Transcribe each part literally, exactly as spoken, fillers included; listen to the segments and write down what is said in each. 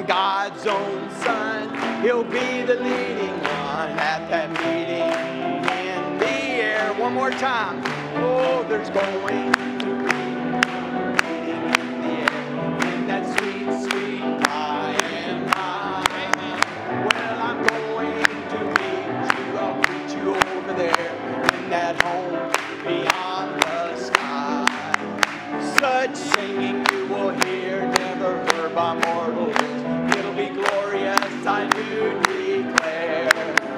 God's own Son, He'll be the leading one at that meeting in the air. One more time. Oh, there's going to be a meeting in the air in that sweet, sweet by and by. Well, I'm going to meet you. I'll meet you over there in that home beyond the sky. Such singing you will hear, never heard by mortal lips. It'll be glorious, I do declare.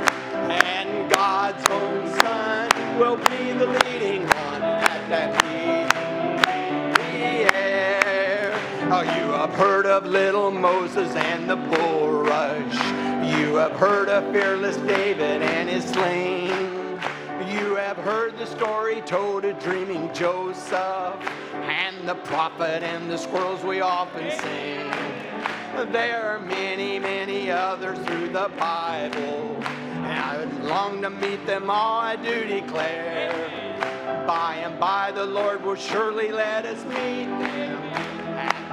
And God's own Son will be the leading one at that meeting in the air. Oh, you have heard of little Moses and the bulrush. You have heard of fearless David and his sling. You have heard the story told of dreaming Joseph and the prophet and the squirrels we often sing. There are many, many others through the Bible, and I long to meet them all, I do declare. By and by the Lord will surely let us meet them at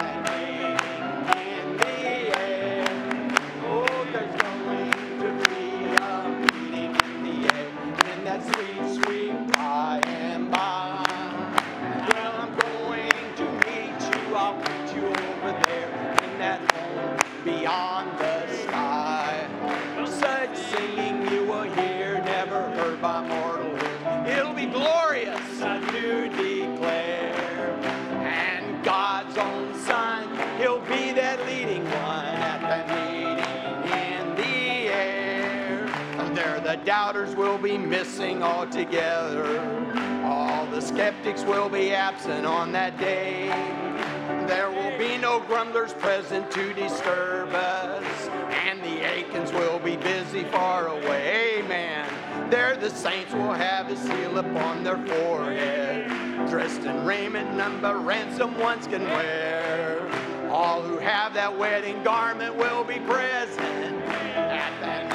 that meeting in the air. Oh, there's going to be a meeting in the air, in that sweet, sweet by and by. Well, I'm going to meet you, I'll meet you over there in that home beyond the sky. Such singing you will hear, never heard by mortal ears. It'll be glorious, I do declare. And God's own Son, He'll be that leading one at that meeting in the air. And there the doubters will be missing altogether. All the skeptics will be absent on that day. There will be no grumblers present to disturb us, and the Achans will be busy far away. Amen. There the saints will have a seal upon their forehead, dressed in raiment none but ransom ones can wear. All who have that wedding garment will be present at that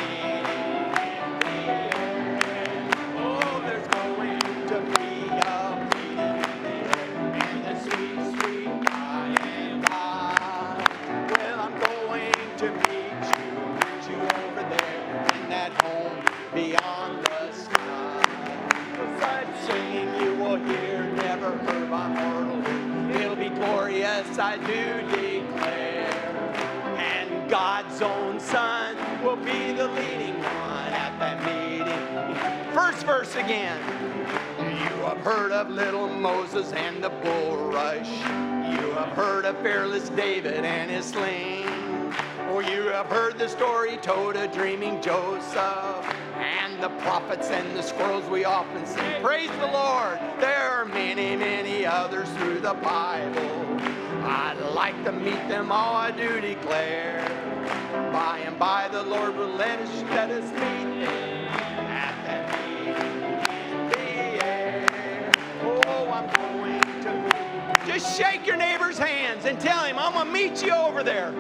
meeting. Oh, there's going to be a meeting in the sweet, sweet by and by. Well, I'm going to meet you, meet you over there in that home beyond the sky. Such singing you will hear, never heard by mortal ears. It'll be glorious, I do declare. And God's own Son will be the leading one at that meeting. First verse again. You have heard of little Moses and the bulrush. You have heard of fearless David and his sling. Or you have heard the story told of dreaming Joseph and the prophets and the squirrels we often sing. Praise the Lord. There are many, many others through the Bible. I'd like to meet them all, I do declare. By and by the Lord will let us, let us meet them at that meeting in the air. Oh, I'm going to meet. Just shake your neighbor's hands and tell him, I'm going to meet you over there.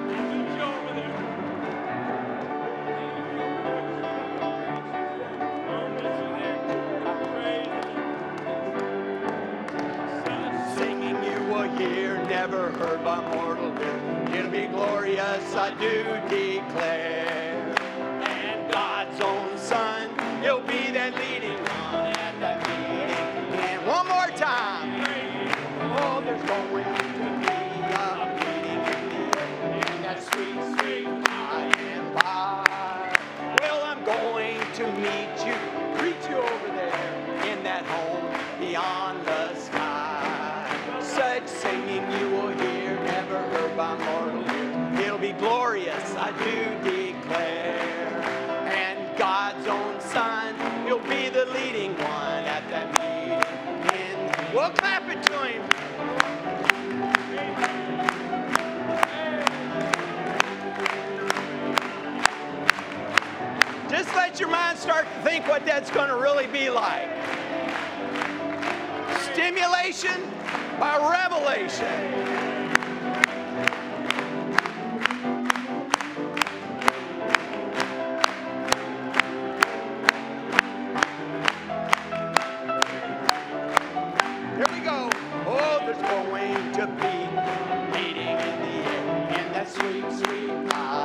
Never heard by mortal ears. It'll be glorious, I do declare. And God's own Son, He'll be that leading one at that meeting. And one more time. Oh, there's going to be a meeting in the air, in that sweet, sweet by and by. Well, I'm going to meet you, greet you over there in that home beyond the sky. Such singing you will hear, never heard by mortal ears. It'll be glorious, I do declare. And God's own Son, He'll be the leading one at that meeting. And we'll clap it to Him. Just let your mind start to think what that's going to really be like. Stimulation by revelation. Here we go. Oh, there's going to be a meeting in the air, in that sweet, sweet by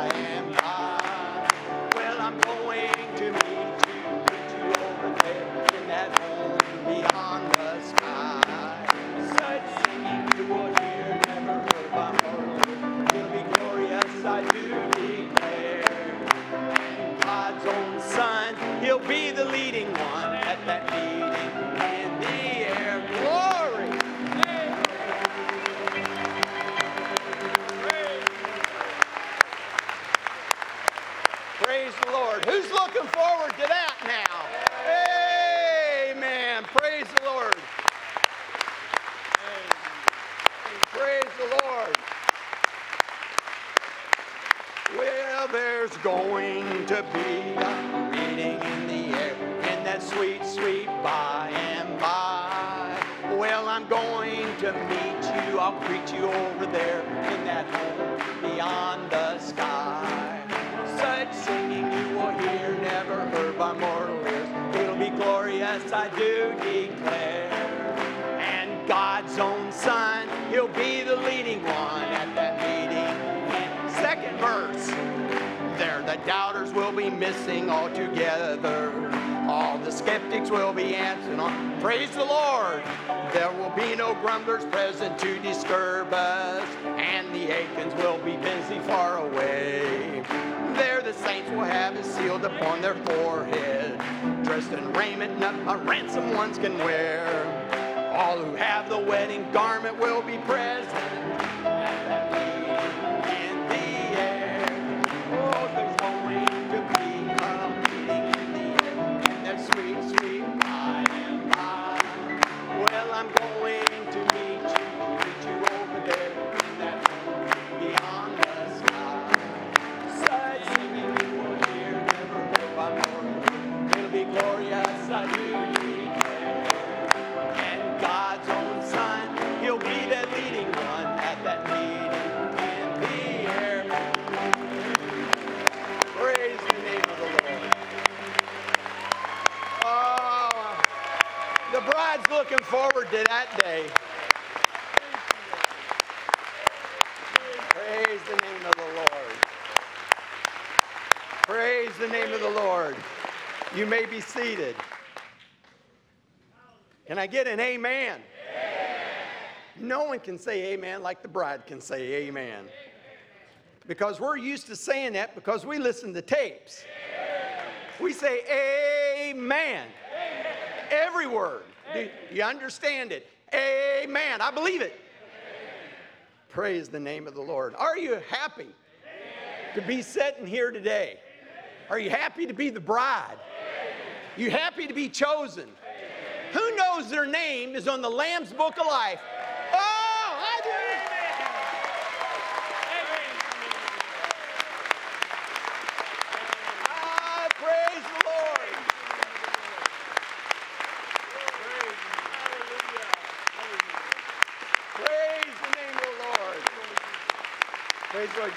that meeting in the air. Glory! Praise the Lord. Who's looking forward to that now? Amen. Praise the Lord. Praise the Lord. Well, there's going to be a meeting in the air, in that sweet, sweet by and by. Well, I'm going to meet you. I'll greet you over there in that home beyond the sky. Such singing you will hear, never heard by mortal ears. It'll be glorious, I do declare. And God's own Son, He'll be the leading one at that meeting. In second verse, there the doubters will be missing altogether. All the skeptics will be answering on. Praise the Lord. There will be no grumblers present to disturb us, and the Achans will be busy far away. There the saints will have it sealed upon their forehead, dressed in raiment none but ransom ones can wear. All who have the wedding garment will be present at that meeting in the air. Oh, there's going to be a meeting in the air, in that sweet, sweet by and by. Well, I'm going to meet you, meet you over there in that home beyond the sky. Such singing you will hear, never heard by mortal. It'll be glorious, I do declare. And God's own Son, He'll be the leading one at that meeting in the air. Praise the name of the Lord. Oh, the bride's looking forward to that day. Praise the name of the Lord. Praise the name of the Lord. You may be seated. Can I get an amen? Amen? No one can say amen like the bride can say amen. Amen. Because we're used to saying that because we listen to tapes. Amen. We say amen. Amen. Every word. Do you understand it? Amen. I believe it. Amen. Praise the name of the Lord. Are you happy Amen. To be sitting here today? Amen. Are you happy to be the bride? Amen. You happy to be chosen? Amen. Who knows their name is on the Lamb's Book of Life? Oh, I do. Ah, praise the Lord. Praise the name of the Lord. Praise the Lord.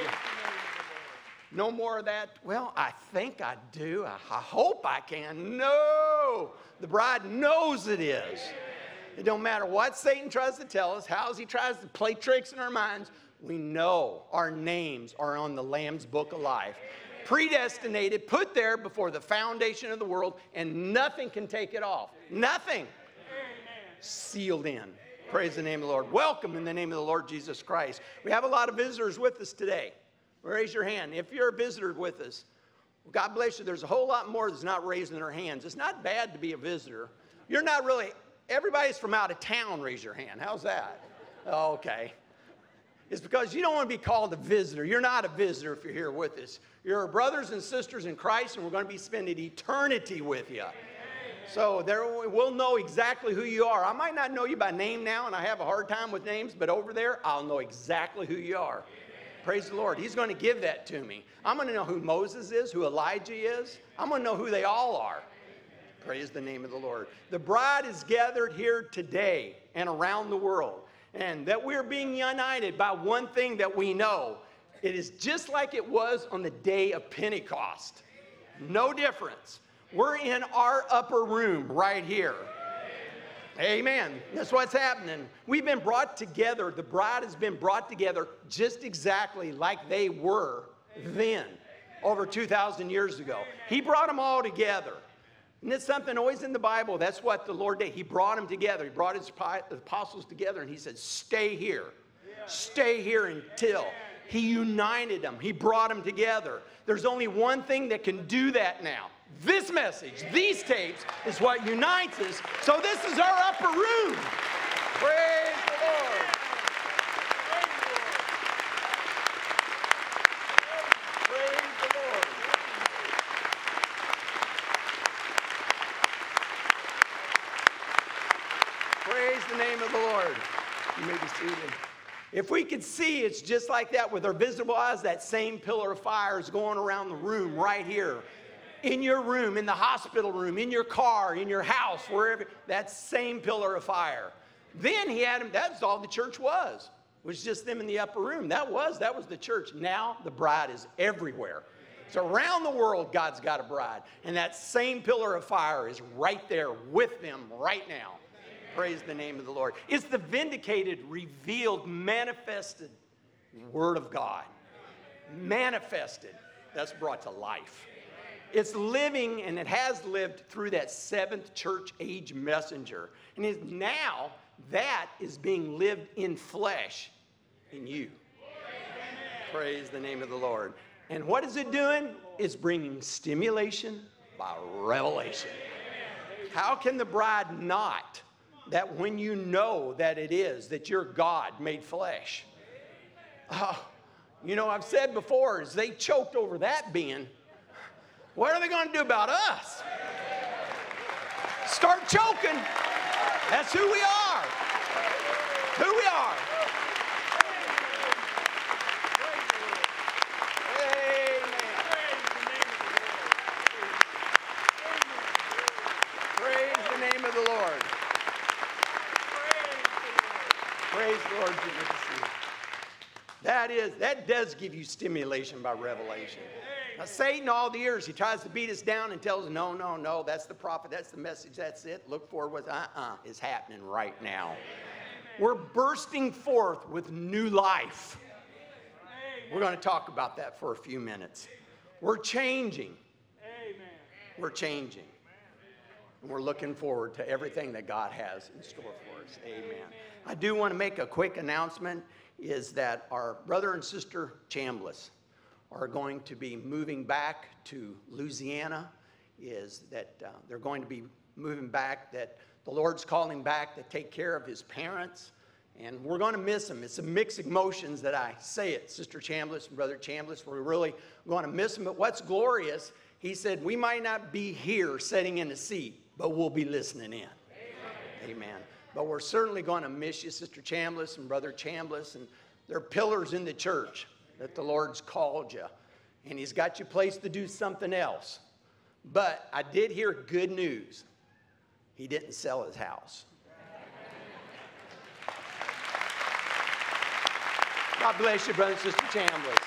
No more of that. Well, I think I do. I, I hope I can. No. The bride knows it is. It don't matter what Satan tries to tell us, how he tries to play tricks in our minds. We know our names are on the Lamb's Book of Life. Predestinated, put there before the foundation of the world, and nothing can take it off. Nothing. Sealed in. Praise the name of the Lord. Welcome in the name of the Lord Jesus Christ. We have a lot of visitors with us today. Raise your hand. If you're a visitor with us, God bless you. There's a whole lot more that's not raising their hands. It's not bad to be a visitor. You're not really, everybody's from out of town, raise your hand. How's that? Oh, okay. It's because you don't want to be called a visitor. You're not a visitor if you're here with us. You're brothers and sisters in Christ, and we're going to be spending eternity with you. So there, we'll know exactly who you are. I might not know you by name now, and I have a hard time with names, but over there, I'll know exactly who you are. Praise the Lord. He's going to give that to me. I'm going to know who Moses is, who Elijah is. I'm going to know who they all are. Praise the name of the Lord. The bride is gathered here today and around the world, and that we're being united by one thing that we know. It is just like it was on the day of Pentecost. No difference. We're in our upper room right here. Amen. That's what's happening. We've been brought together. The bride has been brought together just exactly like they were then, over two thousand years ago. He brought them all together. And it's something always in the Bible. That's what the Lord did. He brought them together. He brought his apostles together, and he said, stay here. Stay here until. He united them. He brought them together. There's only one thing that can do that now. This message, these tapes, is what unites us. So this is our upper room. Praise the Lord. Praise the Lord. Praise the name of the Lord. You may be seated. If we could see, it's just like that with our visible eyes. That same pillar of fire is going around the room right here. In your room, in the hospital room, in your car, in your house, wherever. That same pillar of fire. Then he had him, that's all the church was. It was just them in the upper room. That was, that was the church. Now the bride is everywhere. So around the world, God's got a bride. And that same pillar of fire is right there with them right now. Praise the name of the Lord. It's the vindicated, revealed, manifested Word of God. Manifested. That's brought to life. It's living, and it has lived through that seventh church age messenger. And is now that is being lived in flesh in you. Praise the name of the Lord. And what is it doing? It's bringing stimulation by revelation. How can the bride not? That when you know that it is, that you're God made flesh. Oh, you know, I've said before, as they choked over that being, what are they going to do about us? Start choking. That's who we are. Who we are. Amen. Praise the name of the Lord. Praise the Lord. That is, that does give you stimulation by revelation. Now, Satan, all the years, he tries to beat us down and tells us, no, no, no, that's the prophet, that's the message, that's it. Look for what uh-uh is happening right now. We're bursting forth with new life. We're going to talk about that for a few minutes. We're changing. We're changing. And we're looking forward to everything that God has in store for us. Amen. I do want to make a quick announcement, is that our brother and sister Chambliss are going to be moving back to Louisiana, is that uh, they're going to be moving back, that the Lord's calling back to take care of his parents, and we're going to miss them. It's a mixed emotions that I say it. Sister Chambliss and Brother Chambliss, we're really going to miss them, but what's glorious, he said, we might not be here sitting in a seat, but we'll be listening in. Amen. Amen. But we're certainly going to miss you, Sister Chambliss and Brother Chambliss, and they're pillars in the church that the Lord's called you, and he's got you placed to do something else. But I did hear good news. He didn't sell his house. God bless you, Brother and Sister Chambliss.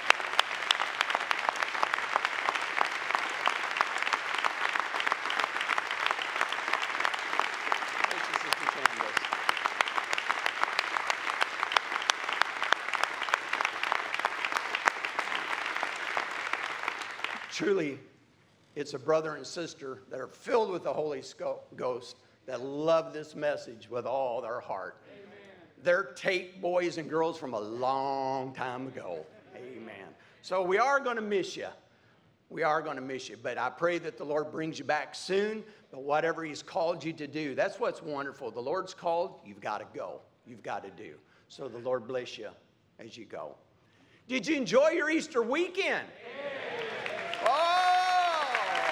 Truly, it's a brother and sister that are filled with the Holy Ghost that love this message with all their heart. Amen. They're tape boys and girls from a long time ago. Amen. So we are going to miss you. We are going to miss you. But I pray that the Lord brings you back soon. But whatever he's called you to do, that's what's wonderful. The Lord's called, you've got to go. You've got to do. So the Lord bless you as you go. Did you enjoy your Easter weekend? Amen. Oh!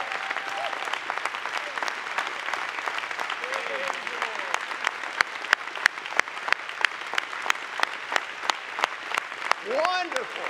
Wonderful.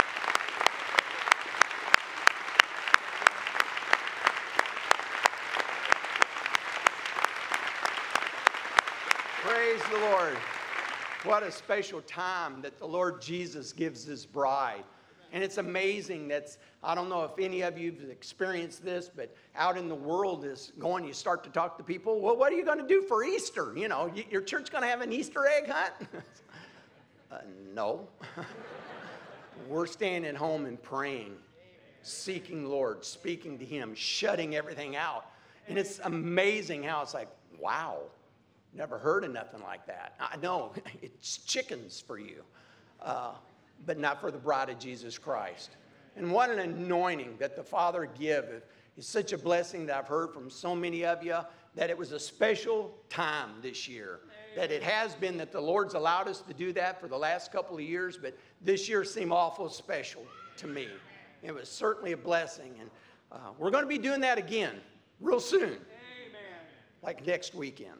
Praise the Lord. What a special time that the Lord Jesus gives his bride. And it's amazing that's, I don't know if any of you have experienced this, but out in the world is going, you start to talk to people, well, what are you going to do for Easter? You know, your church going to have an Easter egg hunt? uh, no. We're staying at home and praying, seeking the Lord, speaking to him, shutting everything out. And it's amazing how it's like, wow, never heard of nothing like that. I know, it's chickens for you. Uh, but not for the bride of Jesus Christ. And what an anointing that the Father giveth. It's such a blessing that I've heard from so many of you that it was a special time this year. That it has been that the Lord's allowed us to do that for the last couple of years, but this year seemed awful special to me. It was certainly a blessing, and uh, we're going to be doing that again real soon, Amen. Like next weekend.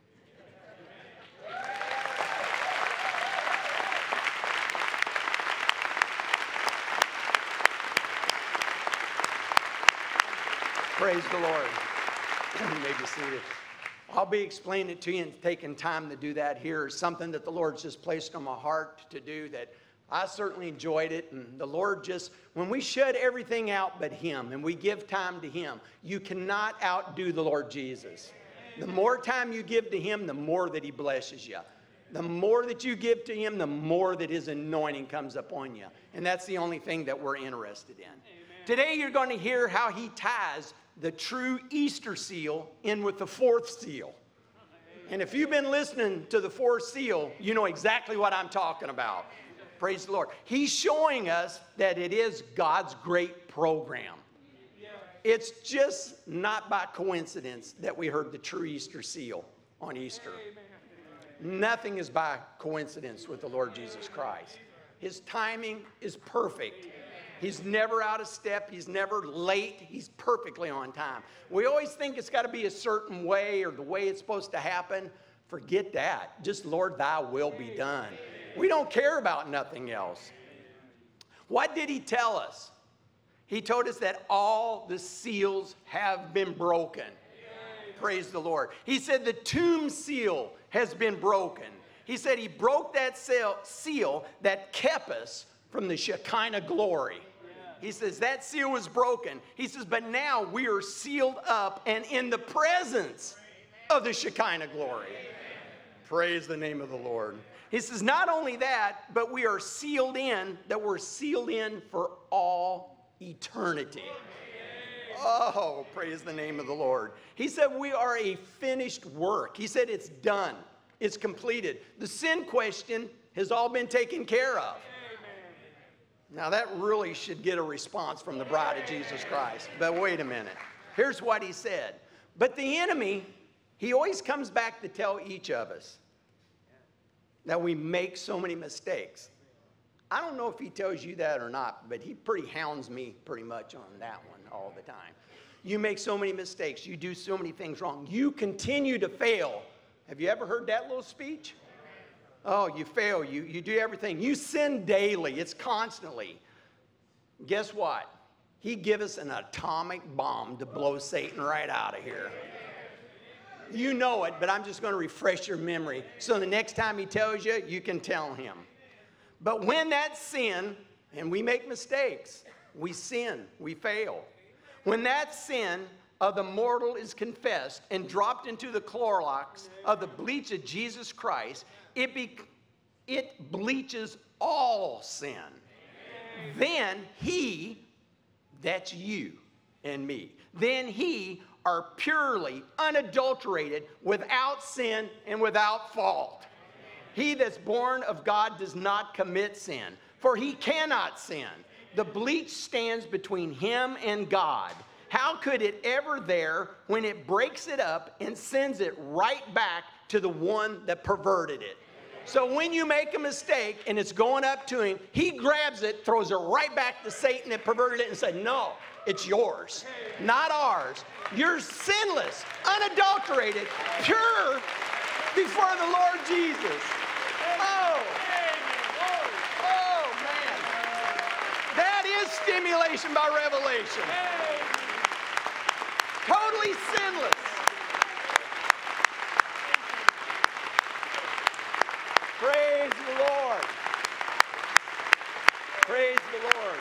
Praise the Lord. You may be seated. I'll be explaining it to you and taking time to do that here. Something that the Lord's just placed on my heart to do that I certainly enjoyed it. And the Lord just, when we shut everything out but Him and we give time to Him, you cannot outdo the Lord Jesus. The more time you give to Him, the more that He blesses you. The more that you give to Him, the more that His anointing comes upon you. And that's the only thing that we're interested in. Amen. Today you're going to hear how He ties the true Easter seal in with the fourth seal. And if you've been listening to the fourth seal, you know exactly what I'm talking about. Praise the Lord. He's showing us that it is God's great program. It's just not by coincidence that we heard the true Easter seal on Easter. Nothing is by coincidence with the Lord Jesus Christ. His timing is perfect. He's never out of step. He's never late. He's perfectly on time. We always think it's got to be a certain way or the way it's supposed to happen. Forget that. Just, Lord, thy will be done. We don't care about nothing else. What did He tell us? He told us that all the seals have been broken. Praise the Lord. He said the tomb seal has been broken. He said He broke that seal, seal that kept us from the Shekinah glory. He says that seal was broken. He says, but now we are sealed up and in the presence of the Shekinah glory. Praise the name of the Lord. He says not only that, but we are sealed in, that we're sealed in for all eternity. Oh, praise the name of the Lord. He said we are a finished work. He said it's done. It's completed. The sin question has all been taken care of. Now that really should get a response from the bride of Jesus Christ. But wait a minute. Here's what He said. But the enemy, he always comes back to tell each of us that we make so many mistakes. I don't know if he tells you that or not, but he pretty hounds me pretty much on that one all the time. You make so many mistakes. You do so many things wrong. You continue to fail. Have you ever heard that little speech? Oh, you fail. You, you do everything. You sin daily. It's constantly. Guess what? He give us an atomic bomb to blow Satan right out of here. You know it, but I'm just going to refresh your memory. So the next time he tells you, you can tell him. But when that sin, and we make mistakes, we sin, we fail. When that sin of the mortal is confessed and dropped into the Clorox of the bleach of Jesus Christ, it, be, it bleaches all sin. Amen. Then He, that's you and me, then He are purely, unadulterated, without sin and without fault. He that's born of God does not commit sin, for he cannot sin. The bleach stands between him and God. How could it ever there when it breaks it up and sends it right back to the one that perverted it? So when you make a mistake and it's going up to him, he grabs it, throws it right back to Satan that perverted it and said, no, it's yours, not ours. You're sinless, unadulterated, pure before the Lord Jesus. Oh, oh man. That is stimulation by revelation. Totally sinless. Praise the Lord. Praise the Lord.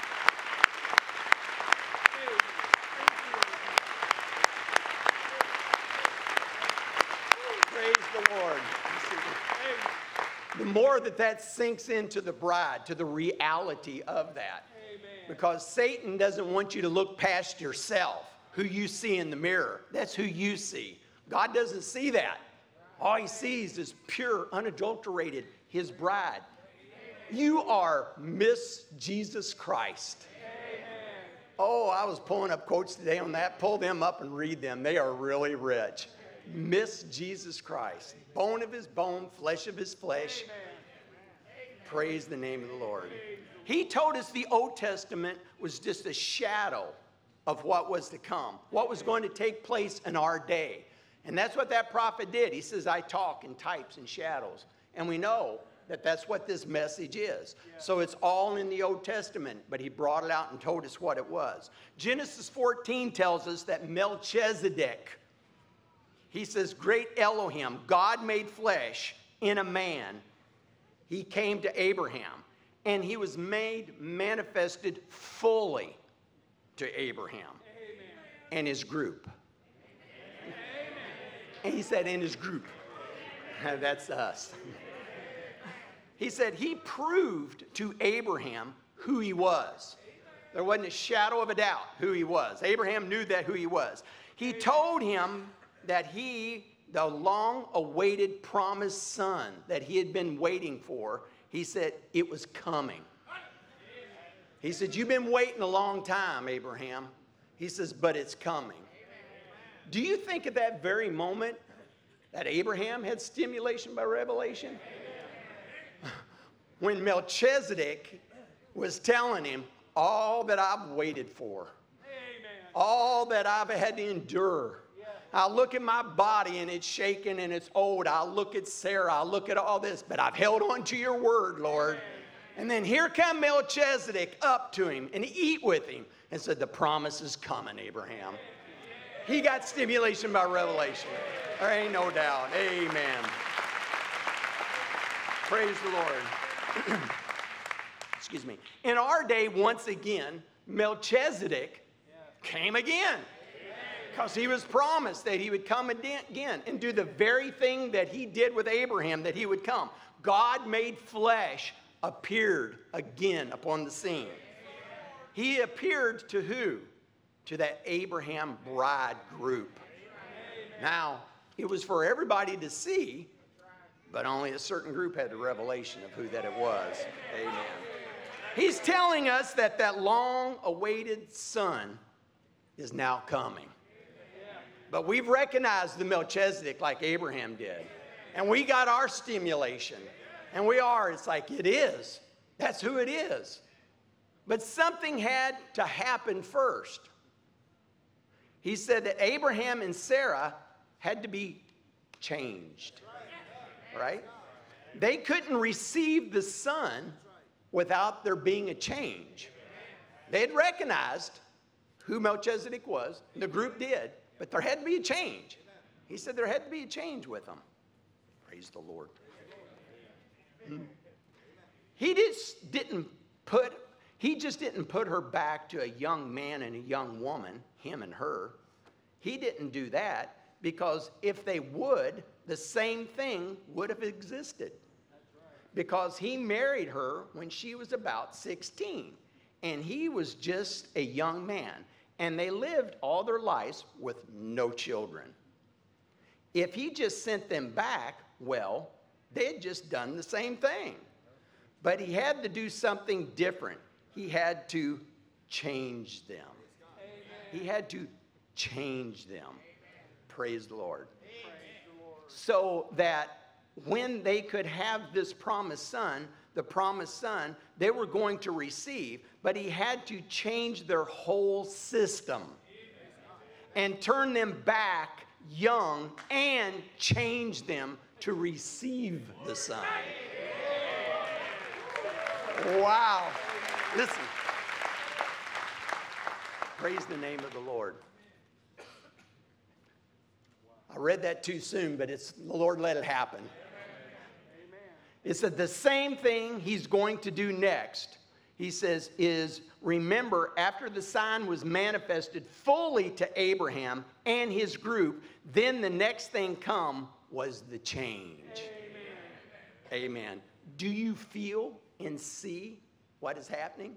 Praise the Lord. The more that that sinks into the bride, to the reality of that. Amen. Because Satan doesn't want you to look past yourself, who you see in the mirror. That's who you see. God doesn't see that. All he sees is pure, unadulterated, his bride. You are Miss Jesus Christ. Amen. Oh, I was pulling up quotes today on that. Pull them up and read them. They are really rich. Miss Jesus Christ, bone of his bone, flesh of his flesh. Praise the name of the Lord. He told us the Old Testament was just a shadow of what was to come, what was going to take place in our day. And that's what that prophet did. He says, I talk in types and shadows. And we know that that's what this message is. So it's all in the Old Testament, but he brought it out and told us what it was. Genesis fourteen tells us that Melchizedek, he says, great Elohim, God made flesh in a man. He came to Abraham, and he was made manifested fully to Abraham. Amen. And his group. Amen. And he said, in his group. That's us. He said he proved to Abraham who he was. There wasn't a shadow of a doubt who he was. Abraham knew that who he was. He told him that he, the long-awaited promised son that he had been waiting for, he said it was coming. He said, you've been waiting a long time, Abraham. He says, but it's coming. Do you think at that very moment that Abraham had stimulation by revelation? When Melchizedek was telling him all that I've waited for, all that I've had to endure. I look at my body and it's shaking and it's old. I look at Sarah, I look at all this, but I've held on to your word, Lord. And then here come Melchizedek up to him and eat with him and said, the promise is coming, Abraham. He got stimulation by revelation. There ain't no doubt. Amen. Praise the Lord. Excuse me. In our day, once again, Melchizedek came again. Because he was promised that he would come again and do the very thing that he did with Abraham, that he would come. God made flesh, appeared again upon the scene. He appeared to who? To that Abraham bride group. Now, it was for everybody to see, but only a certain group had the revelation of who that it was. Amen. He's telling us that that long-awaited son is now coming. But we've recognized the Melchizedek like Abraham did. And we got our stimulation. And we are, it's like it is. That's who it is. But something had to happen first. He said that Abraham and Sarah had to be changed. Right? They couldn't receive the son without there being a change. They had recognized who Melchizedek was. The group did. But there had to be a change. He said there had to be a change with them. Praise the Lord. He just didn't put, he just didn't put her back to a young man and a young woman, him and her. He didn't do that because if they would, the same thing would have existed. Because he married her when she was about sixteen. And he was just a young man. And they lived all their lives with no children. If he just sent them back, well, they had just done the same thing. But he had to do something different. He had to change them. He had to change them. Praise the Lord. So that when they could have this promised son, the promised son, they were going to receive, but he had to change their whole system and turn them back young and change them to receive the son. Wow. Listen. Praise the name of the Lord. I read that too soon, but it's the Lord let it happen. It said the same thing he's going to do next. He says is, remember, after the sign was manifested fully to Abraham and his group, then the next thing come was the change. Amen. Amen. Do you feel and see what is happening?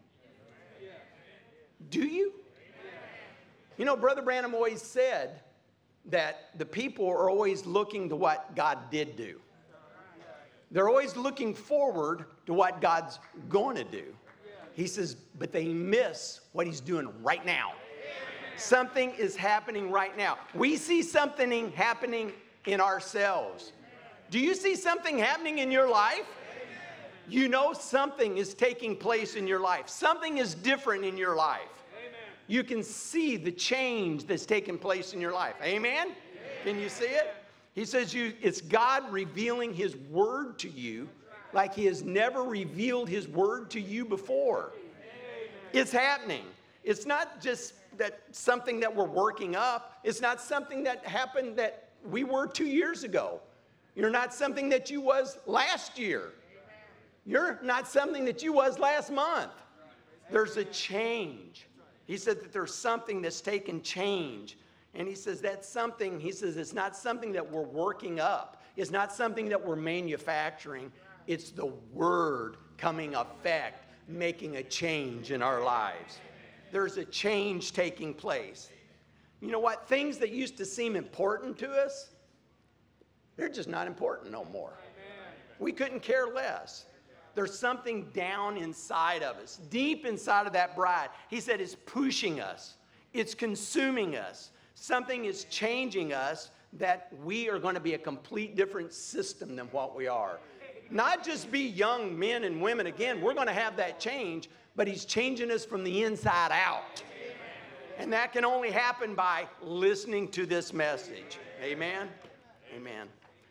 Do you? You know, Brother Branham always said that the people are always looking to what God did do. They're always looking forward to what God's going to do. He says, but they miss what he's doing right now. Something is happening right now. We see something happening in ourselves. Do you see something happening in your life? You know something is taking place in your life. Something is different in your life. You can see the change that's taking place in your life. Amen? Can you see it? He says you, it's God revealing his word to you like he has never revealed his word to you before. It's happening. It's not just that something that we're working up. It's not something that happened that we were two years ago. You're not something that you was last year. You're not something that you was last month. There's a change. He said that there's something that's taken change. And he says that's something, he says it's not something that we're working up. It's not something that we're manufacturing. It's the word coming effect, making a change in our lives. There's a change taking place. You know what? Things that used to seem important to us, they're just not important no more. We couldn't care less. There's something down inside of us, deep inside of that bride. He said it's pushing us. It's consuming us. Something is changing us that we are going to be a complete different system than what we are. Not just be young men and women again. We're going to have that change, but he's changing us from the inside out. And that can only happen by listening to this message. Amen? Amen.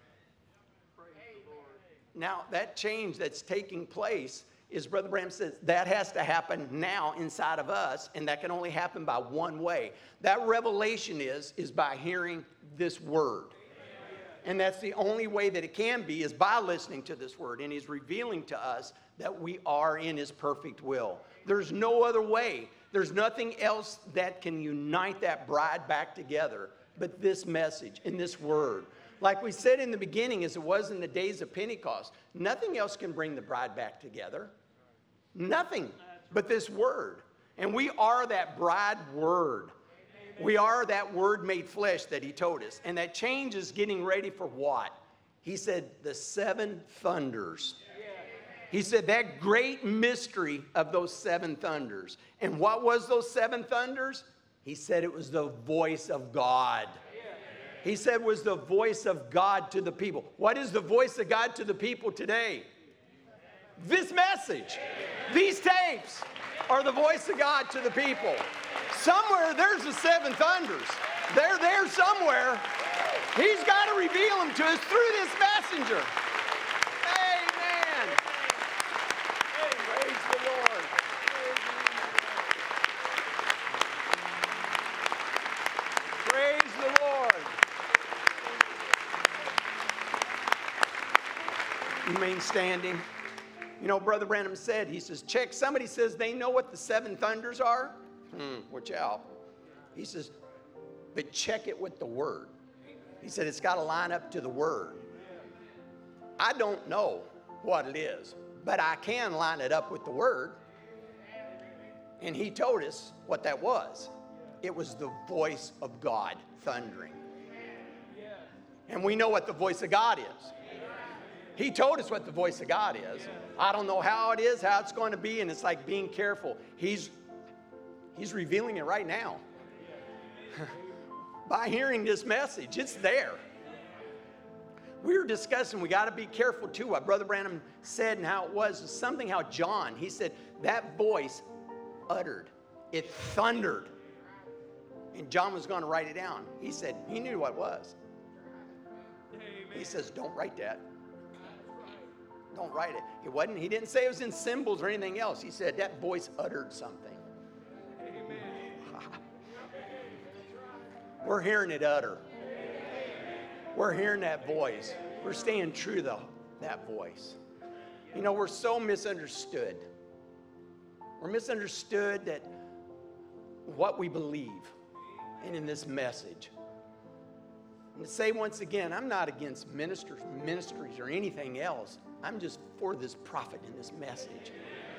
Now, that change that's taking place is, Brother Branham says, that has to happen now inside of us, and that can only happen by one way. That revelation is, is by hearing this word. And that's the only way that it can be, is by listening to this word. And he's revealing to us that we are in his perfect will. There's no other way. There's nothing else that can unite that bride back together but this message and this word. Like we said in the beginning, as it was in the days of Pentecost, nothing else can bring the bride back together. Nothing but this word. And we are that bride word. We are that word made flesh that he told us. And that change is getting ready for what? He said the seven thunders. He said that great mystery of those seven thunders. And what was those seven thunders? He said it was the voice of God. He said was the voice of God to the people. What is the voice of God to the people today? This message. These tapes are the voice of God to the people. Somewhere there's the seven thunders. They're there somewhere. He's got to reveal them to us through this messenger. Amen. Praise the Lord. Praise the Lord. Remain standing. You know, Brother Branham said, he says, check, somebody says they know what the seven thunders are. Hmm, watch out. He says, but check it with the word. He said it's got to line up to the word. I don't know what it is, but I can line it up with the word. And he told us what that was. It was the voice of God thundering. And we know what the voice of God is. He told us what the voice of God is. I don't know how it is, how it's going to be, and it's like being careful. He's, he's revealing it right now. By hearing this message, it's there. We were discussing, we got to be careful too, what Brother Branham said and how it was. Something how John, he said, that voice uttered. It thundered. And John was going to write it down. He said, he knew what it was. He says, don't write that. Don't write it. It wasn't, he didn't say it was in symbols or anything else. He said that voice uttered something. Amen. We're hearing it utter. We're hearing that voice. We're staying true to that voice. You know, we're so misunderstood. We're misunderstood that what we believe and in this message. And to say once again, I'm not against ministers, ministries or anything else. I'm just for this prophet and this message.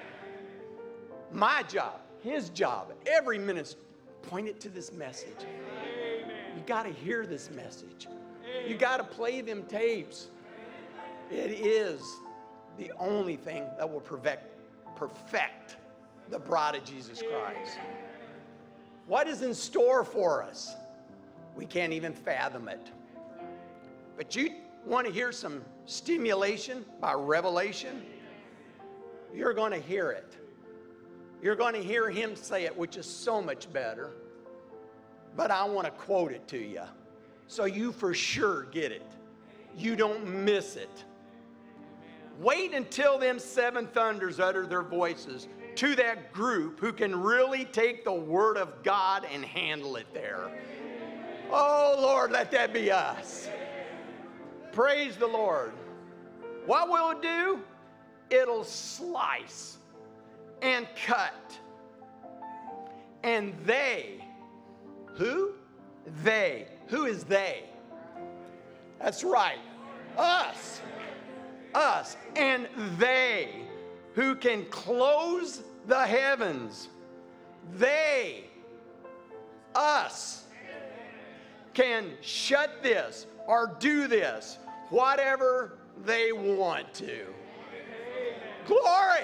My job, his job, every minister, point it to this message. You got to hear this message. You got to play them tapes. It is the only thing that will perfect, perfect the bride of Jesus Christ. What is in store for us? We can't even fathom it. But you want to hear some stimulation by revelation? You're going to hear it. You're going to hear him say it, which is so much better. But I want to quote it to you so you for sure get it. You don't miss it. Wait until them seven thunders utter their voices to that group who can really take the word of God and handle it there. Oh, Lord, let that be us. Praise the Lord. What will it do? It'll slice and cut. And they, who? They. Who is they? That's right. Us. Us. And they who can close the heavens. They, us, can shut this or do this, whatever they want to. Glory!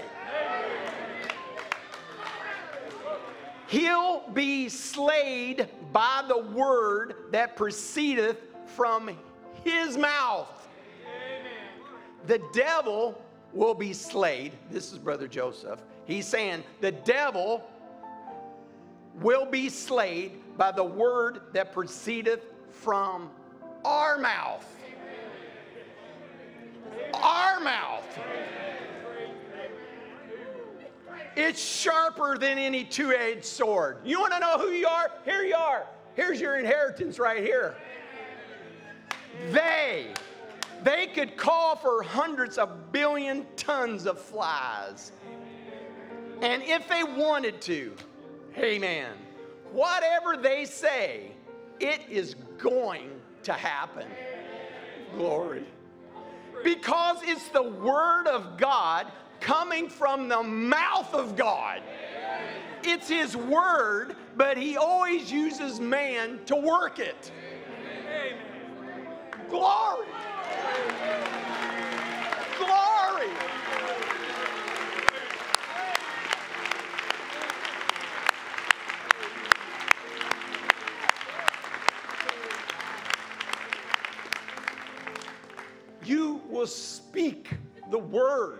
He'll be slayed by the word that proceedeth from his mouth. The devil will be slayed. This is Brother Joseph. He's saying the devil will be slayed by the word that proceedeth from our mouth. Our mouth. It's sharper than any two-edged sword. You want to know who you are? Here you are. Here's your inheritance right here. They, they could call for hundreds of billion tons of flies. And if they wanted to, amen, whatever they say, it is going to happen. Glory. Because it's the word of God coming from the mouth of God. It's his word, but he always uses man to work it. Glory. Glory. You will speak the word.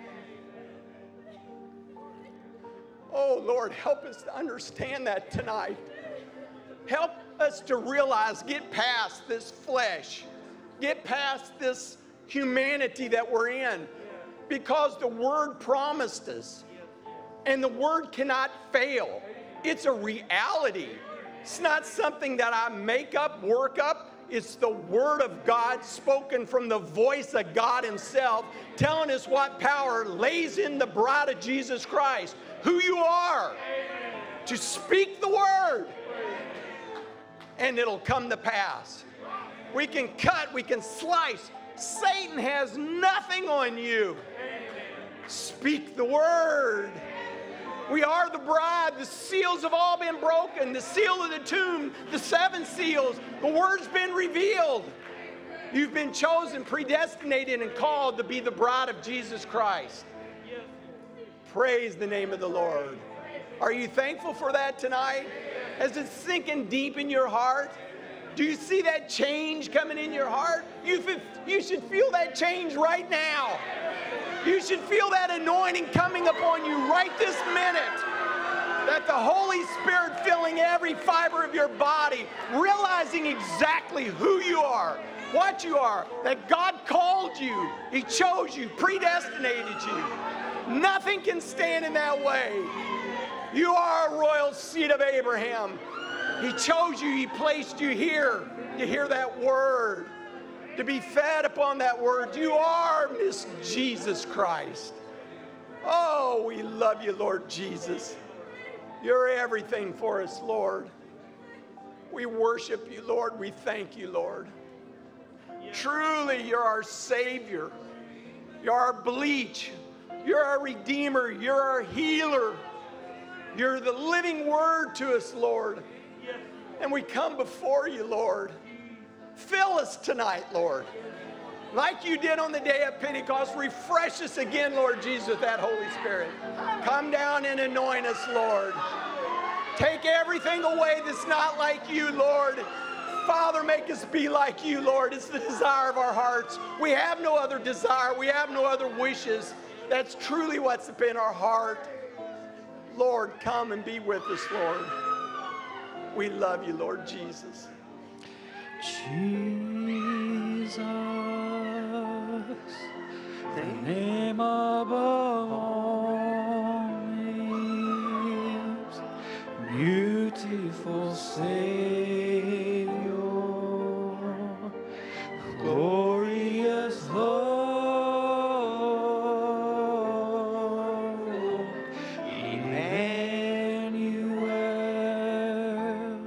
Oh, Lord, help us to understand that tonight. Help us to realize, get past this flesh. Get past this humanity that we're in. Because the word promised us. And the word cannot fail. It's a reality. It's not something that I make up, work up. It's the word of God spoken from the voice of God himself, telling us what power lays in the bride of Jesus Christ. Who you are. To speak the word. And it'll come to pass. We can cut, we can slice. Satan has nothing on you. Speak the word. We are the bride. The seals have all been broken. The seal of the tomb, the seven seals. The word's been revealed. You've been chosen, predestinated, and called to be the bride of Jesus Christ. Praise the name of the Lord. Are you thankful for that tonight? Is it sinking deep in your heart? Do you see that change coming in your heart? You, you should feel that change right now. You should feel that anointing coming upon you right this minute. That the Holy Spirit filling every fiber of your body, realizing exactly who you are, what you are, that God called you, he chose you, predestinated you. Nothing can stand in that way. You are a royal seed of Abraham. He chose you, he placed you here to hear that word, to be fed upon that word. You are Miss Jesus Christ. Oh, we love you, Lord Jesus. You're everything for us, Lord. We worship you, Lord. We thank you, Lord. Truly, you're our Savior. You're our bleach. You're our Redeemer. You're our healer. You're the living word to us, Lord. And we come before you, Lord. Fill us tonight, Lord. Like you did on the day of Pentecost, refresh us again, Lord Jesus, with that Holy Spirit. Come down and anoint us, Lord. Take everything away that's not like you, Lord. Father, make us be like you, Lord. It's the desire of our hearts. We have no other desire. We have no other wishes. That's truly what's in our heart. Lord, come and be with us, Lord. We love you, Lord Jesus. Jesus, the name above all names, beautiful Savior, glorious Lord, Emmanuel,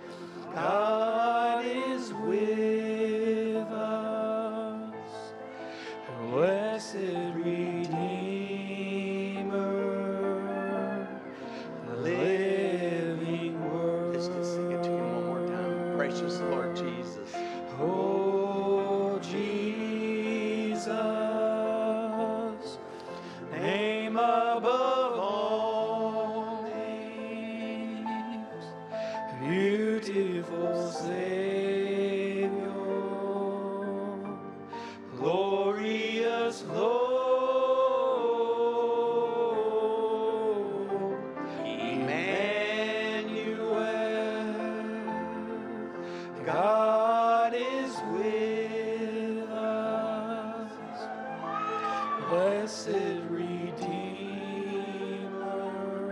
God is with us, blessed Redeemer, living Word. Just to sing it to you one more time. Precious Lord Jesus. Oh, Jesus, name above all names, beautiful Savior, glorious Lord, Emmanuel, God is with us, blessed Redeemer,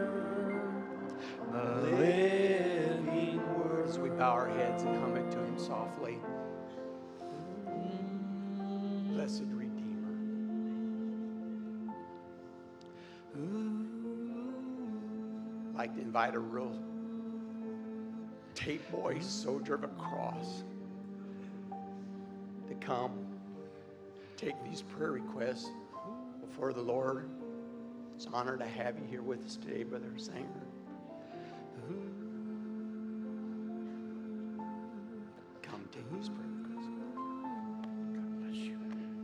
the living Word. As we bow our heads and hum it to him softly. Blessed Redeemer. I'd like to invite a real tape boy, soldier of a cross, to come take these prayer requests before the Lord. It's an honor to have you here with us today, Brother Sanger. Come take these prayer requests. God bless you.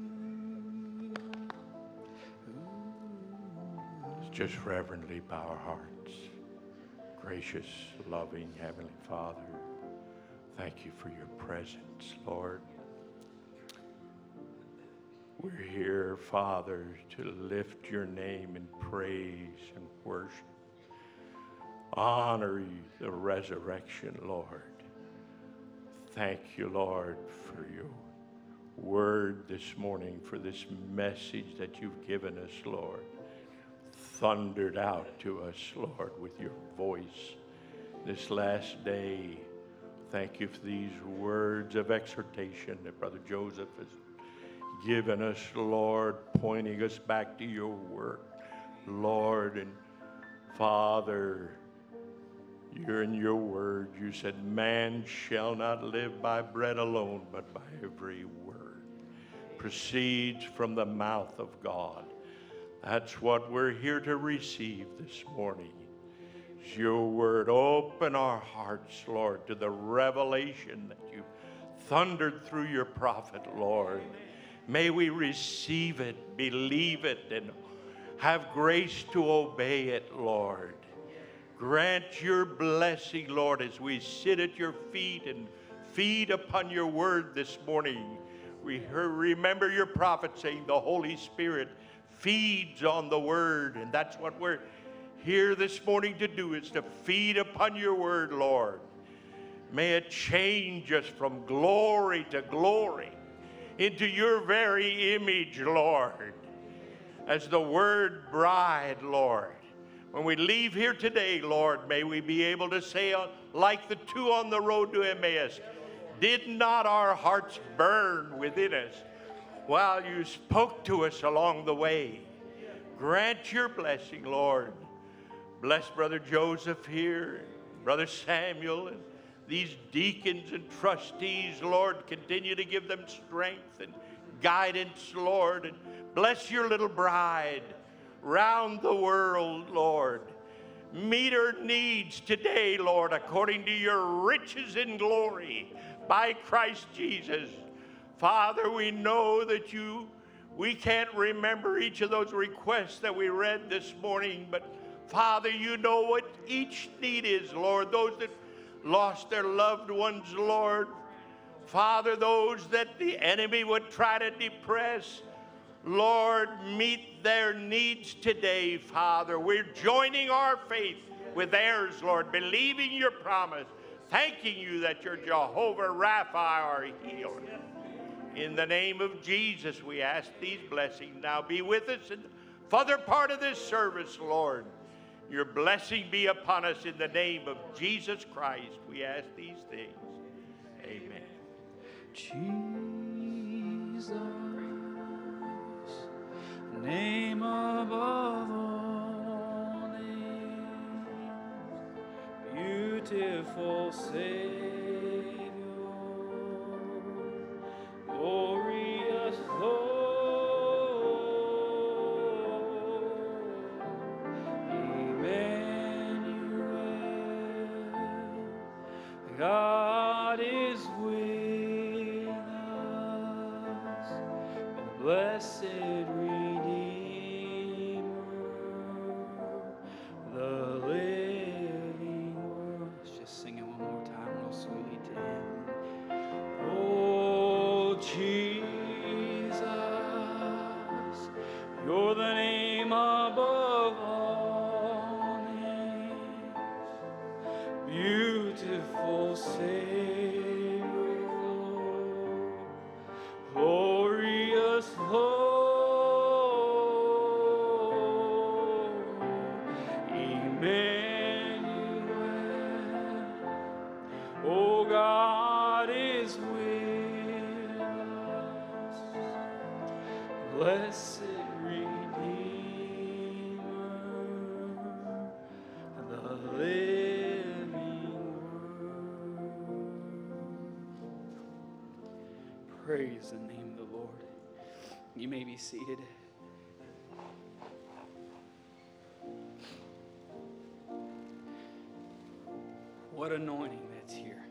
Let's just reverently bow our hearts. Gracious, loving Heavenly Father, thank you for your presence, Lord. We're here, Father, to lift your name in praise and worship. Honor you, the resurrection, Lord. Thank you, Lord, for your word this morning, for this message that you've given us, Lord. Thundered out to us, Lord, with your voice this last day. Thank you for these words of exhortation that Brother Joseph has given us, Lord, pointing us back to your word, Lord. And Father, you're in your word. You said, man shall not live by bread alone, but by every word proceeds from the mouth of God. That's what we're here to receive this morning. It's your word. Open our hearts, Lord, to the revelation that you thundered through your prophet, Lord. May we receive it, believe it, and have grace to obey it, Lord. Grant your blessing, Lord, as we sit at your feet and feed upon your word this morning. We heard, remember your prophet saying the Holy Spirit feeds on the word, and that's what we're here this morning to do, is to feed upon your word, Lord. May it change us from glory to glory into your very image, Lord, as the word bride, Lord. When we leave here today, Lord, may we be able to say, like the two on the road to Emmaus, did not our hearts burn within us while you spoke to us along the way? Grant your blessing, Lord. Bless Brother Joseph here, Brother Samuel, and these deacons and trustees, Lord. Continue to give them strength and guidance, Lord. And bless your little bride round the world, Lord. Meet her needs today, Lord, according to your riches in glory by Christ Jesus. Father, we know that you, we can't remember each of those requests that we read this morning, but Father, you know what each need is, Lord. Those that lost their loved ones, Lord. Father, those that the enemy would try to depress, Lord, meet their needs today, Father. We're joining our faith with theirs, Lord, believing your promise, thanking you that you're Jehovah Rapha, our healer. In the name of Jesus, we ask these blessings. Now be with us in the further part of this service, Lord. Your blessing be upon us in the name of Jesus Christ. We ask these things. Amen. Jesus, name above all names, beautiful Savior, glorious Lord, Emmanuel, God is with us, blessed Redeemer, the living word. Let's just sing it one more time real sweetly to him. Oh, Jesus, you're the name above all names, beautiful Savior, glorious Lord, Emmanuel, oh, God is with us, blessed Redeemer, the living Word. Praise the name of the Lord. You may be seated. What anointing that's here.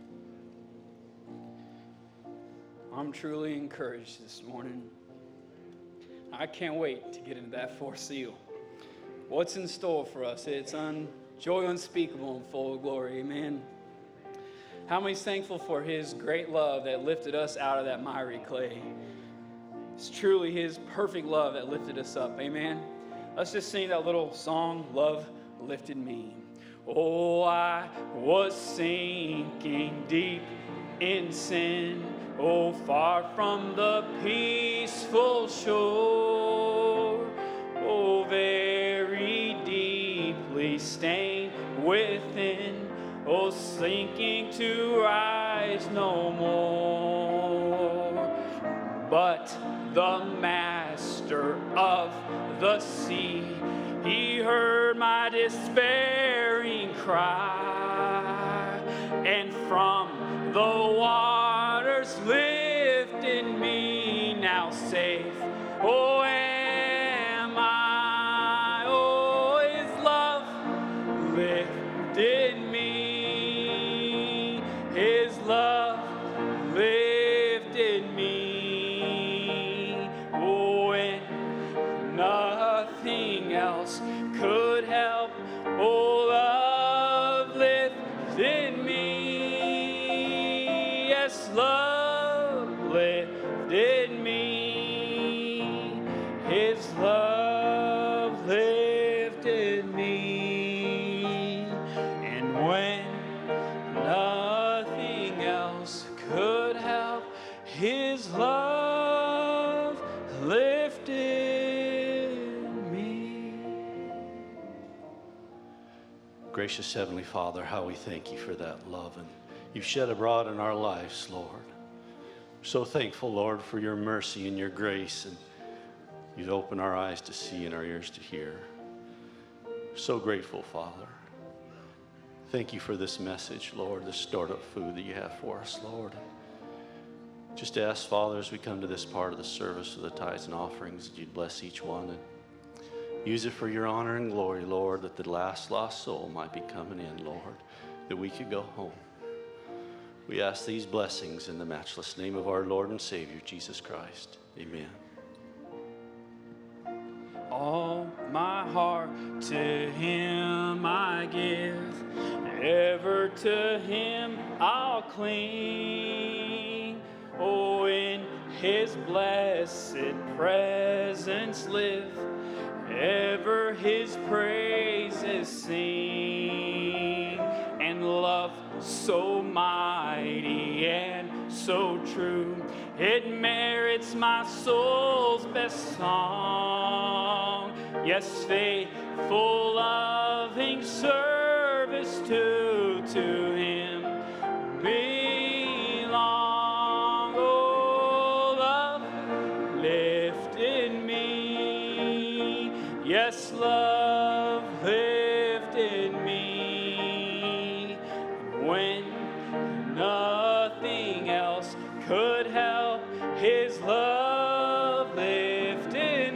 I'm truly encouraged this morning. I can't wait to get into that fourth seal. What's in store for us? It's un- joy unspeakable and full of glory. Amen. How many's thankful for his great love that lifted us out of that miry clay? It's truly his perfect love that lifted us up. Amen. Let's just sing that little song, Love Lifted Me. Oh, I was sinking deep in sin, oh, far from the peaceful shore, oh, very deeply stained within, oh, sinking to rise no more. But the master of the sea, he heard my despairing cry, and from the waters lifted me, now safe, oh, am I. Oh, his love lifted me, his love lifted me, oh, and nothing else could help. Oh, love lifted me. Yes, love lifted me. His love lifted me. And when nothing else could help, his love lifted me. Gracious Heavenly Father, how we thank you for that love and you've shed abroad in our lives, Lord. So thankful, Lord, for your mercy and your grace, and you've opened our eyes to see and our ears to hear. So grateful, Father. Thank you for this message, Lord, this stored up food that you have for us, Lord. Just ask, Father, as we come to this part of the service of the tithes and offerings, that you'd bless each one and use it for your honor and glory, Lord, that the last lost soul might be coming in, Lord, that we could go home. We ask these blessings in the matchless name of our Lord and Savior, Jesus Christ. Amen. All my heart to Him I give, ever to Him I'll cling. Oh, in His blessed presence live, ever His praises sing. And love so mighty and so true, it merits my soul's best song. Yes, faithful, loving service to, to Him belong. Oh, love lifted me. Yes, love lifted me. When nothing else could help, His love lifted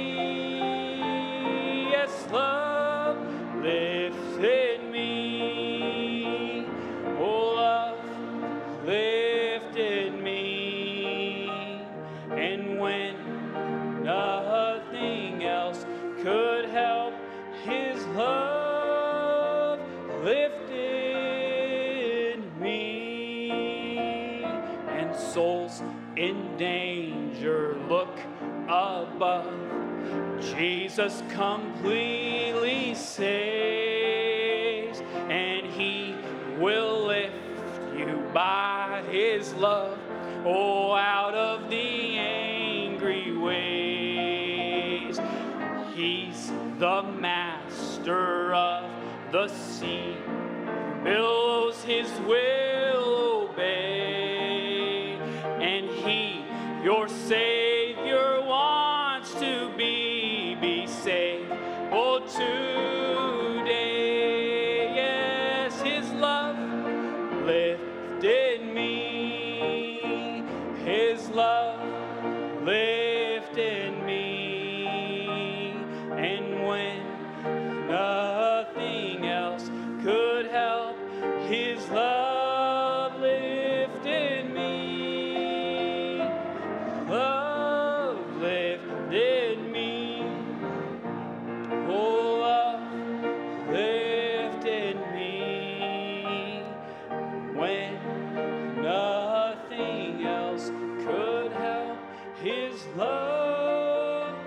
me. Yes, love lifted me. Oh, love lifted me. And when nothing else could help, His love lifted me. And souls in danger look above, Jesus completely saves, and He will lift you by His love, oh, out of the angry waves. He's the master of the sea, billows His will obey, and He, your Savior, wants to be, be saved. Oh, today, yes, His love lifted me. His love lifted me. And when nothing else could help, His love lifted me. Love lifted me. Oh, love lifted me. When nothing else could help, His love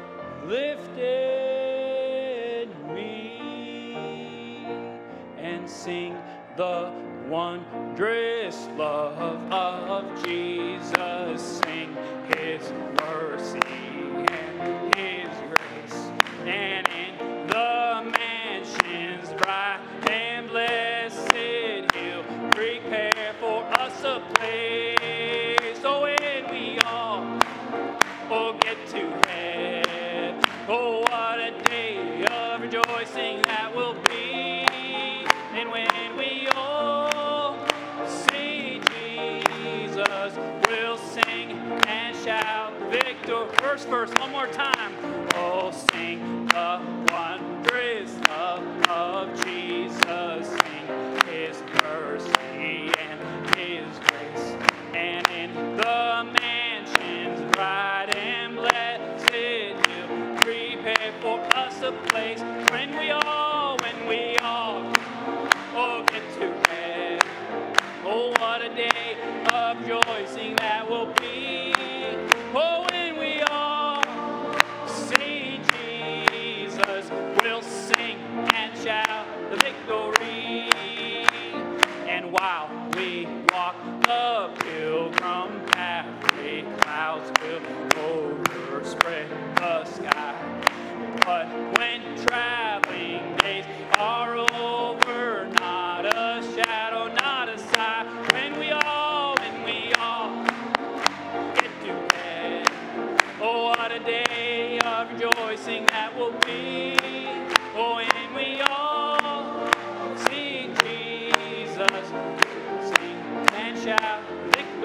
lifted me. And sing the wondrous love of Jesus. Sing His mercy and His grace. And in the mansions bright and blessed, He'll prepare for us a place. Oh, when we all oh, get to heaven, oh, what a day of rejoicing that will be. And when we all see Jesus, we'll sing and shout victor. Verse, verse, one more time. Oh, sing the wondrous love of Jesus. Sing His mercy and His grace. And in the mansions bright and blessed, He'll prepare for us a place. When we all, when we all, oh, get to heaven. Oh, what a day of rejoicing that will be. Oh, when we all see Jesus, we'll sing and shout the victory. And while we walk the pilgrim path, gray clouds will overspread the sky. But when traveling days are over, not a shadow, not a sigh. When we all, when we all get to bed, oh, what a day of rejoicing that will be. Oh, when we all see Jesus, sing and shout victory.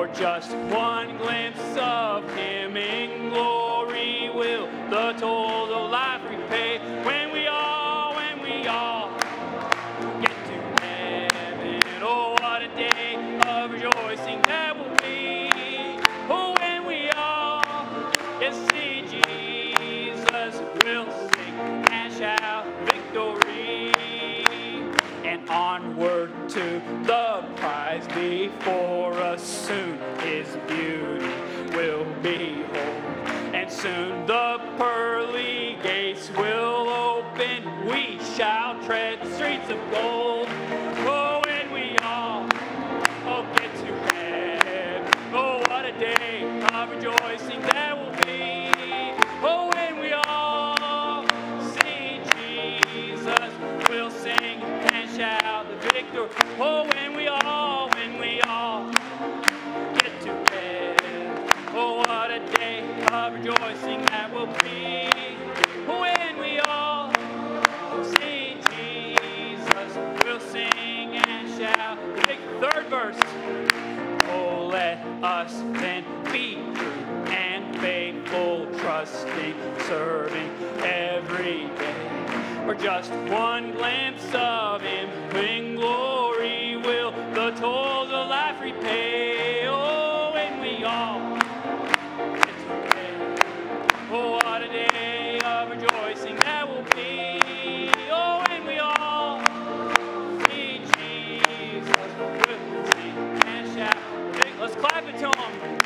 just one glimpse of Him in glory will the toils of life repay. When we all, when we all get to heaven, oh, what a day of rejoicing that will be. Oh, when we all get to see Jesus, we'll sing and shout victory. And onward to the prize before us, soon His beauty will behold. And soon the pearly gates will open, we shall tread streets of gold. Oh, when we all, oh, get to heaven, oh, what a day of rejoicing there will be. Oh, when we all see Jesus, we'll sing and shout the victor. Oh, when we all, when we all get to bed, oh, what a day of rejoicing that will be. When we all see Jesus, we'll sing and shout the victor. Third verse. Oh, let us then be true and faithful, trusting, serving every day. For just one glimpse of Him in glory will the toils of life repay. Oh, when we all get to bed, oh, what a day of rejoicing that will be. Oh, when we all see Jesus, we'll sing and shout. Let's clap it to Him.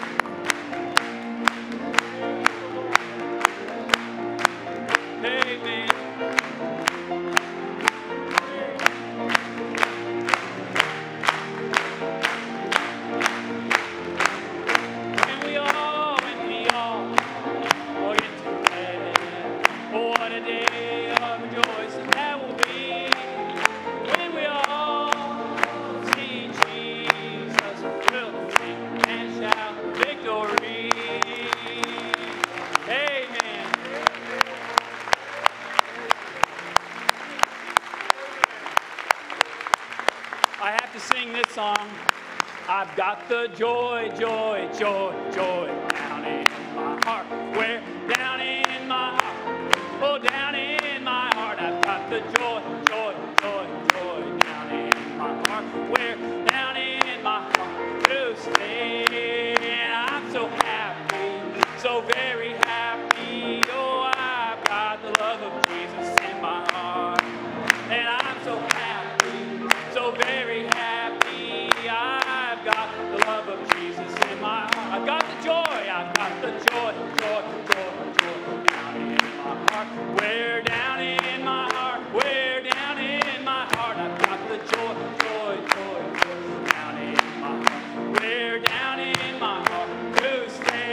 Amen. When we all, when we all, oh, get to heaven, oh, what a day of rejoicing that will be. When we all see Jesus, we'll sing and shout victory. Amen. I have to sing this song. I've got the joy, joy, joy, joy down in my heart. Where? Down in my heart. Oh, down in my heart. I've got the joy, joy, joy, joy down in my heart. Where? Down in my heart to stay. And I'm so happy, so very happy. Oh, I've got the love of Jesus in my heart. And I'm so happy, so very happy. I've got the love of Jesus in my heart. I've got the joy, I've got the joy, joy, joy, joy down in my heart. Where down in my heart, where down in my heart. I've got the joy, joy, joy, joy down in my heart. Where down in my heart to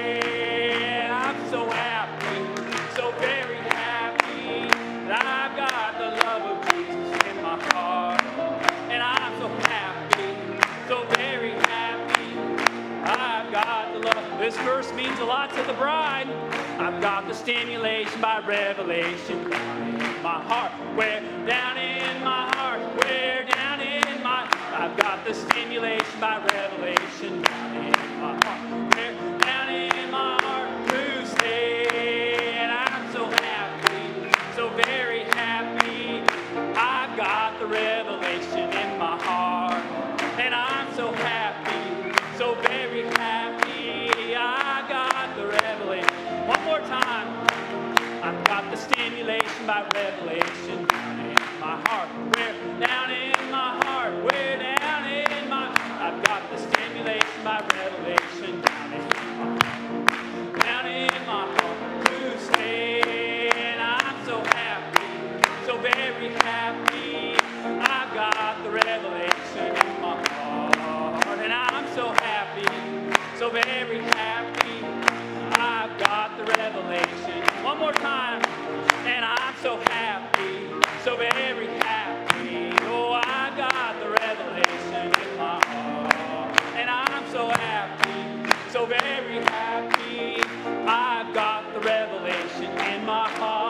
stay. I'm so happy, so very happy that I've got the love of Jesus in my heart. And I'm so happy, so very happy. I've got the love. This verse means a lot to the bride. I've got the stimulation by revelation down in my heart. Where? Down in my heart. Where? Down in my heart. I've got the stimulation by revelation down in my heart. Where? Down in my heart to stay. And I'm so happy, so very happy. I've got the revelation in my heart. And I'm so happy, so very happy. I got the revelation. One more time. I've got the stimulation by revelation down in my heart. Where? Down in my heart. Where? Down in my heart. I've got the stimulation by revelation down in my heart. Down in my heart to stay. And I'm so happy, so very happy. I've got the revelation in my heart. And I'm so happy, so very happy. I've got the revelation. One more time. And I'm so happy, so very happy. Oh, I got the revelation in my heart. And I'm so happy, so very happy. I've got the revelation in my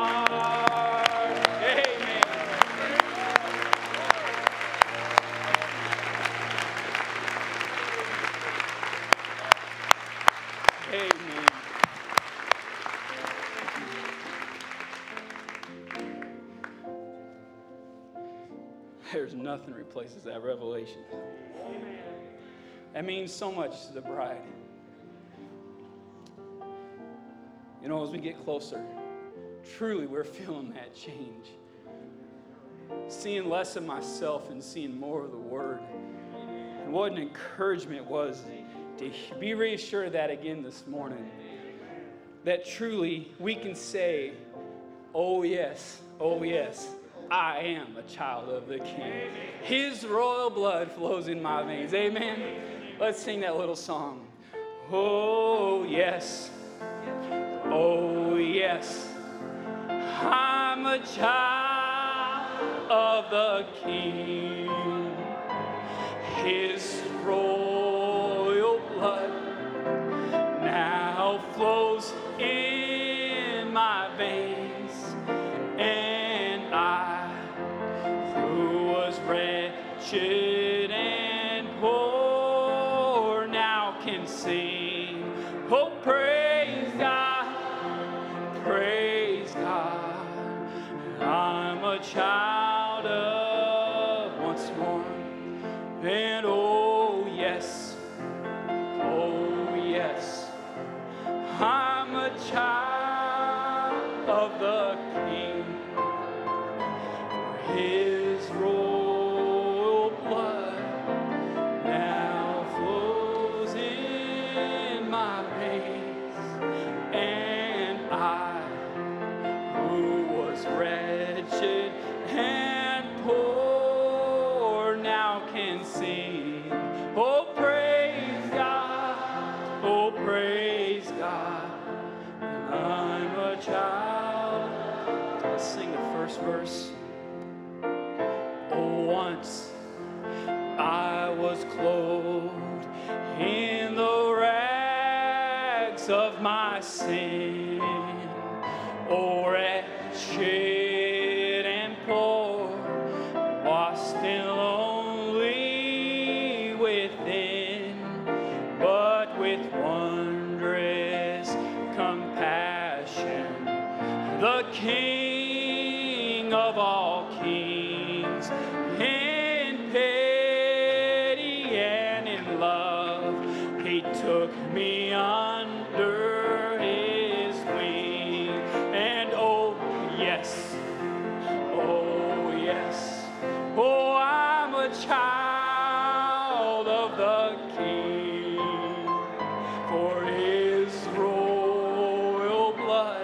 heart. Amen. nothing replaces that revelation. That means so much to the bride. You know, as we get closer, truly we're feeling that change. Seeing less of myself and seeing more of the Word. And what an encouragement was to be reassured that again this morning. That truly we can say, oh yes, oh yes, I am a child of the King. His royal blood flows in my veins. Amen. Let's sing that little song. Oh yes, oh yes, I'm a child of the King. His royal blood now flows in my veins, and I, who was wretched and poor, now can sing. Oh, praise God, praise God. I'm a child of once more, and oh yes, oh yes, I'm a child of the King. His royal blood now flows in my veins, and I, who was wretched and poor, now can sing. Oh, praise God, oh, praise God, I'm a child. Let's sing the first verse. Oh, once I was clothed in the rags of my sin. Oh, wretched and poor, lost and lonely within, but with wondrous compassion, the King of all kings, in pity and in love, he took me under his wing. And oh yes, oh yes, oh I'm a child of the King, for his royal blood,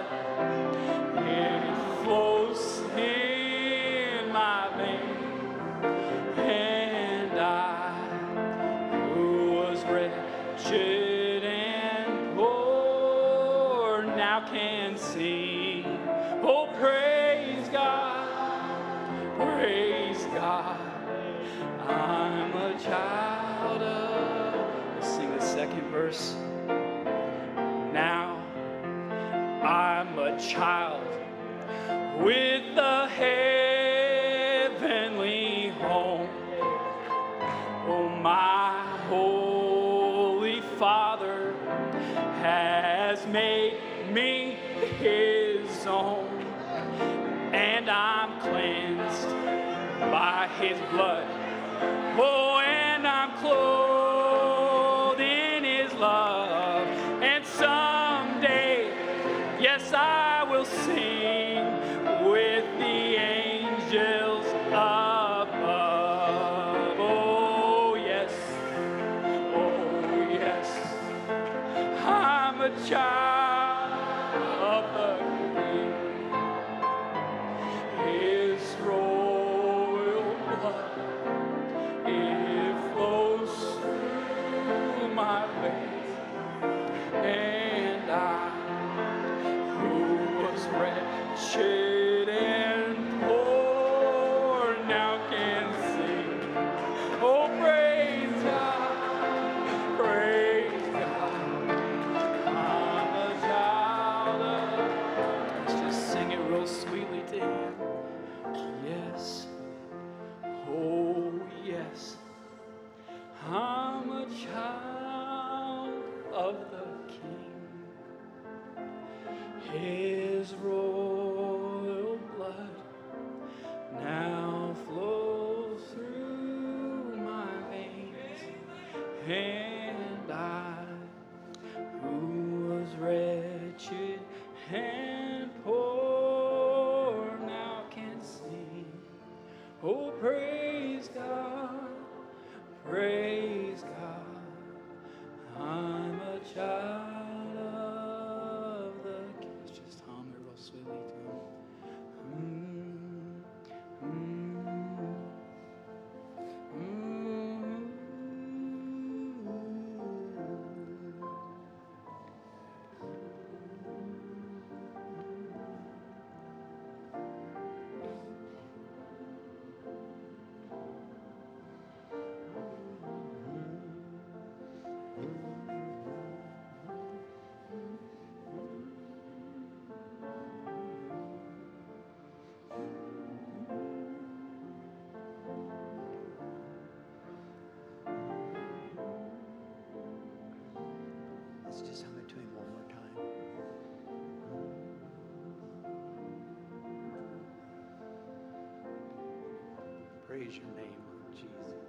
it flows in my veins, and I, who was wretched and poor, now can sing. Oh, praise God, praise God, I'm a child of. Let's sing the second verse. Now I'm a child with a heavenly home. Oh, my holy Father has made me his own, and I'm cleansed by his blood. Oh, and I'm clothed in his love, and someday, yes, I will sing with the angels above. Oh yes, oh yes, I'm a child of the King. His royal blood, it flows through my veins, and I, who was wretched and poor, now can sing. Oh, praise God, praise God, I'm a child of. Let's just sing it real sweetly to him. Yes, oh yes, I'm a child of the King. His royal blood now flows through And I, who was wretched and poor, now can sing. Oh, praise God, praise God. I'm a child of the King. Let's just hum it real sweetly to him. Mm, mm, mm. Let's just hum it to him one more time. Praise your name, Lord Jesus.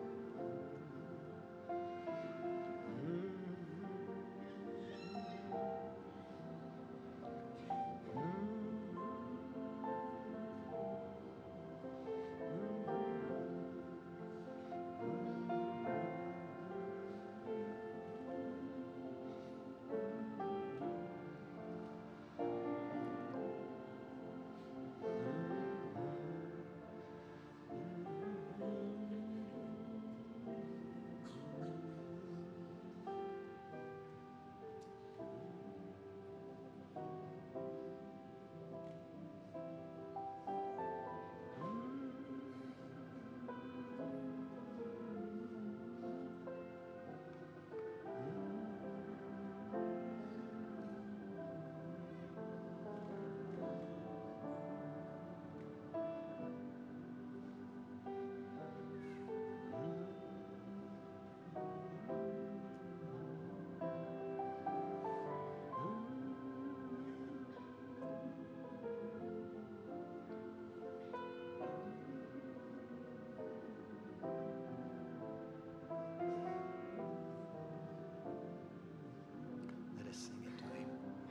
Let us sing it to him.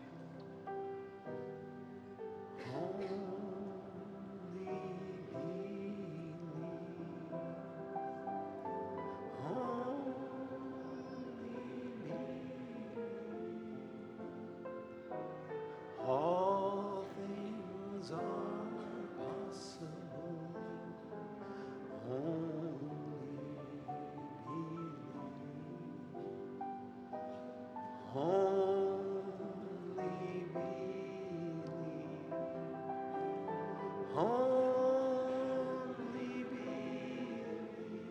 Only believe. Only believe. All things are possible. Only believe. Only believe. Only believe.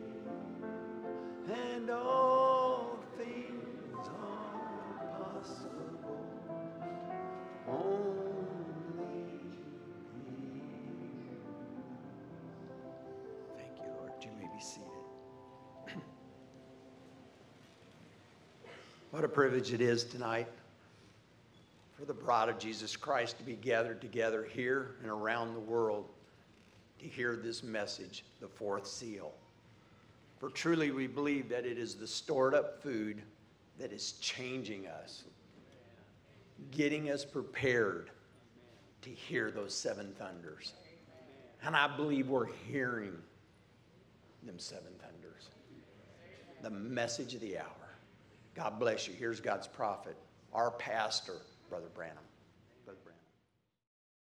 And all things are possible. Only believe. Thank you, Lord. You may be seated. What a privilege it is tonight for the bride of Jesus Christ to be gathered together here and around the world to hear this message, the fourth seal. For truly we believe that it is the stored up food that is changing us, getting us prepared to hear those seven thunders. And I believe we're hearing them seven thunders. The message of the hour. God bless you. Here's God's prophet, our pastor, Brother Branham.